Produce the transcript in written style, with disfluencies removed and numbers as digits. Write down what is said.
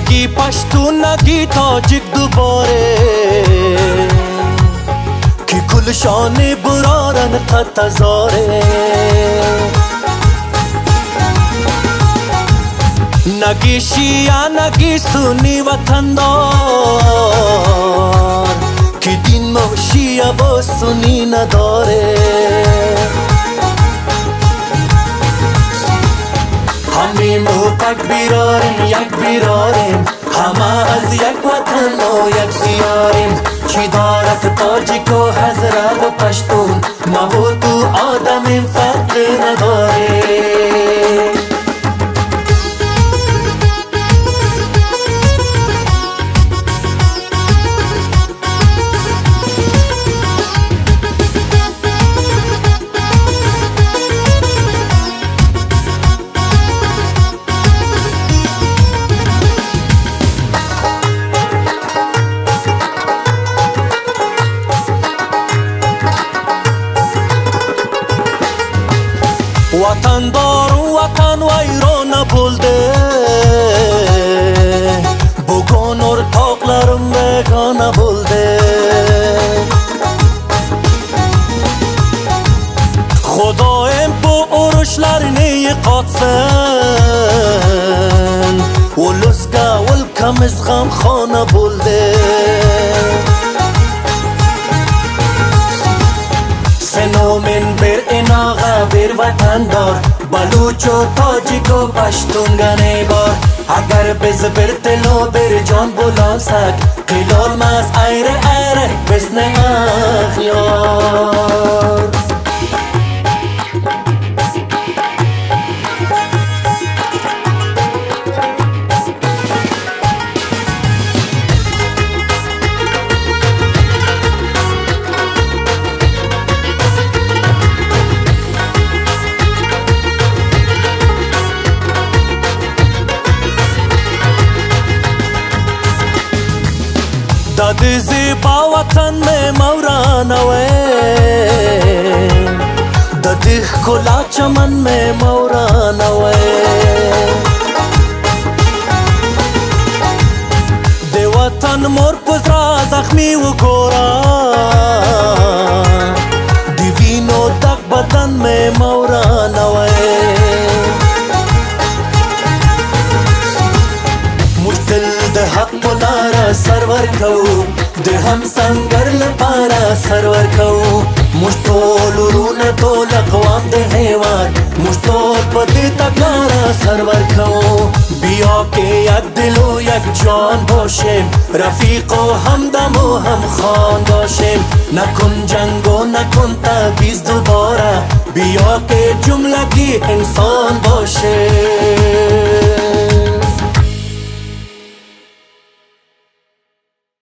نگی پشتون نگی تاجیک دوباره کی کل شان برارن قد تزاره نگی شیعه نگی سنی وطندار کی دین و شیعه و سنی نداره همیم و تک بیراریم یک بیراریم همه از یک وطن و یک دیاریم چی دارد تاجیک و حضرت و پشتون ما و تو آدمیم فرق نداره وطن دار وطن ویران بولده بگون ارتاقlarım begane بولده خدایم bu oruçlarını qatsın Uluzga ülkemiz gamxona بولده سنومن بر اناغا بر وطن دار بلوچ و تاجیک و پشتون گنه بار اگر بز بر تلو بر جان بلاسک قلال ماز ایره ایره بزنه اخیار داد زیبا وطن میں مورانوے داد کلا چمن میں مورانوے دے وطن مور پزرا زخمی و گورا دیوینو دک بدن میں مورانوے مشتل ده حق لارا سرور کو ده هم سنگر لپارا سرور کو مشتول رون تول اقوام ده حیوان مشتول پتی تک لارا سرور کو بیا که یک دل و یک جان باشیم رفیق و همدم و هم خان باشیم نکن جنگ و نکن تبیز دوباره بیا که جملگی انسان باشیم